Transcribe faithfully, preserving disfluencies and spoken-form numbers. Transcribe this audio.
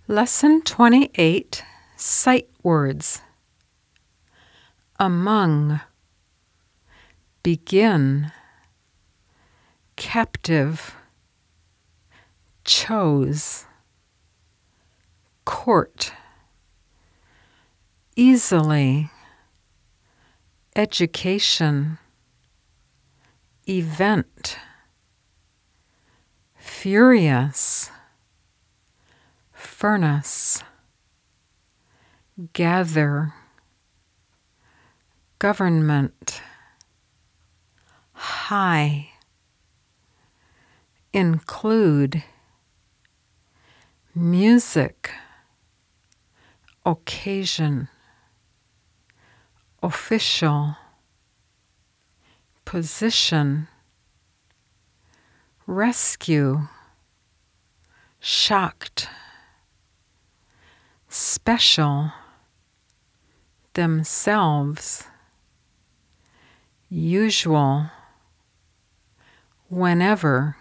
Lesson twenty-eight, Sight Words. Among, begin, captive, chose, court, easily, education, event, furious, furnace, gather, government, high, include, music, occasion, official, position, rescue, shocked, special, themselves, usual, whenever,